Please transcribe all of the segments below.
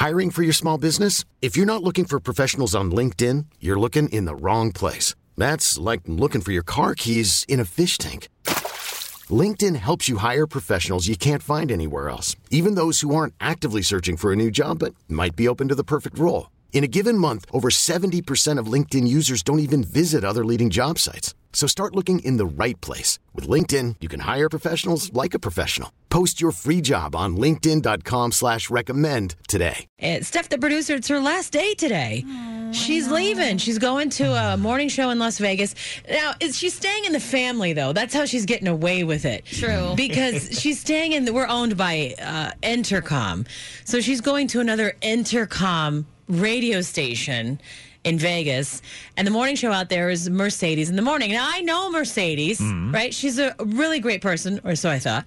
Hiring for your small business? If you're not looking for professionals on LinkedIn, you're looking in the wrong place. That's like looking for your car keys in a fish tank. LinkedIn helps you hire professionals you can't find anywhere else, even those who aren't actively searching for a new job but might be open to the perfect role. In a given month, over 70% of LinkedIn users don't even visit other leading job sites. So start looking in the right place. With LinkedIn, you can hire professionals like a professional. Post your free job on linkedin.com/recommend today. And Steph, the producer, it's her last day today. She's leaving. She's going to a morning show in Las Vegas. Now, she's staying in the family, though. That's how she's getting away with it. True. Because she's staying in, we're owned by Entercom. So she's going to another Entercom radio station in Vegas, and the morning show out there is Mercedes in the morning. Now, I know Mercedes, right? She's a really great person, or so I thought.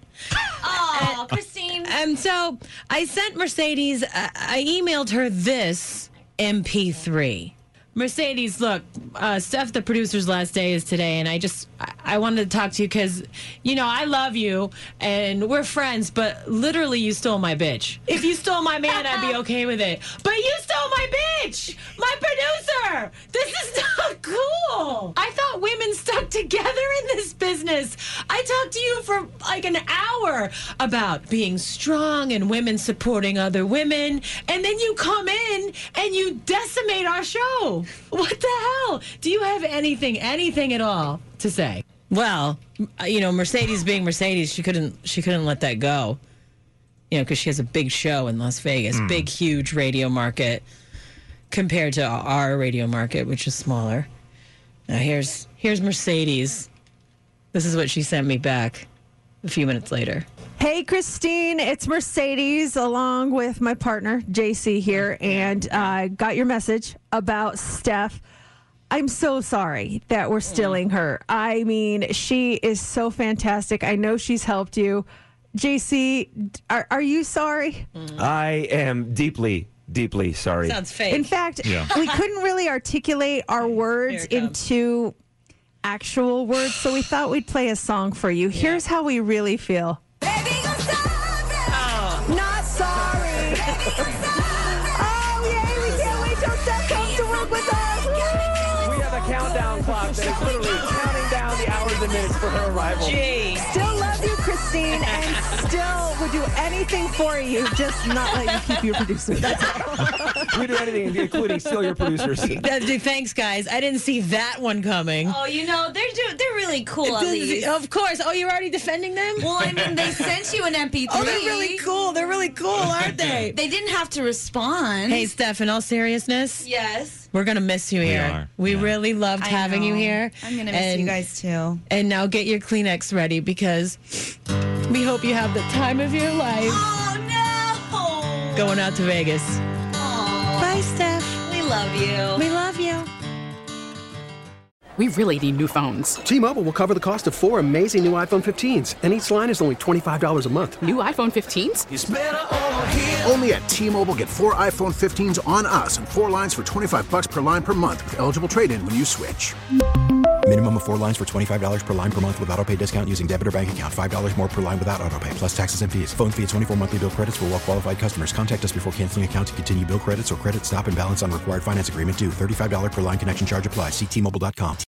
Oh, Christine. And so I sent Mercedes, I emailed her this MP3. Mercedes, look, Steph, the producer's last day is today, and I wanted to talk to you because, you know, I love you, and we're friends, but literally you stole my bitch. If you stole my man, I'd be okay with it. But you stole my bitch! My producer! This is not cool! I thought women stuck together in this business. I talked to you for like an hour about being strong and women supporting other women, and then you come in and you decimate our show. What the hell? Do you have anything at all to say? Well, you know, Mercedes being Mercedes, she couldn't let that go. You know, because she has a big show in Las Vegas, big, huge radio market compared to our radio market, which is smaller. Now here's Mercedes. This is what she sent me back a few minutes later. Hey, Christine, it's Mercedes along with my partner, JC here, and I got your message about Steph. I'm so sorry that we're stealing her. I mean, she is so fantastic. I know she's helped you. JC, are you sorry? I am deeply sorry. Sounds fake. In fact, we couldn't really articulate our words into actual words, so we thought we'd play a song for you. Here's how we really feel. Not sorry. Oh, yay, we can't wait till Steph comes to work with us. We have a countdown clock that is literally counting down the hours and minutes for her arrival. Gee. Still love you, Christine, and still would do anything for you, just not let you keep your producer. That's all. We do anything, including steal your producers. Thanks, guys. I didn't see that one coming. Oh, you know, they're really cool, at least. Of course. Oh, you're already defending them? Well, I mean, they sent you an MP3. Oh, they're really cool. They're really cool, aren't they? They didn't have to respond. Hey, Steph, in all seriousness, Yes. we're going to miss you here. We really loved having you here. I'm going to miss you guys, too. And now get your Kleenex ready because we hope you have the time of your life Oh, no. going out to Vegas. Oh, Bye, Steph. we love you. We love you. We really need new phones. T-Mobile will cover the cost of 4 amazing new iPhone 15s, and each line is only $25 a month. New iPhone 15s? It's better over here. Only at T-Mobile, get 4 iPhone 15s on us and 4 lines for $25 per line per month with eligible trade-in when you switch. Minimum of 4 lines for $25 per line per month with autopay discount using debit or bank account. $5 more per line without autopay, plus taxes and fees. Phone fee at 24 monthly bill credits for well-qualified customers. Contact us before canceling account to continue bill credits or credit stop and balance on required finance agreement due. $35 per line connection charge applies. See T-Mobile.com.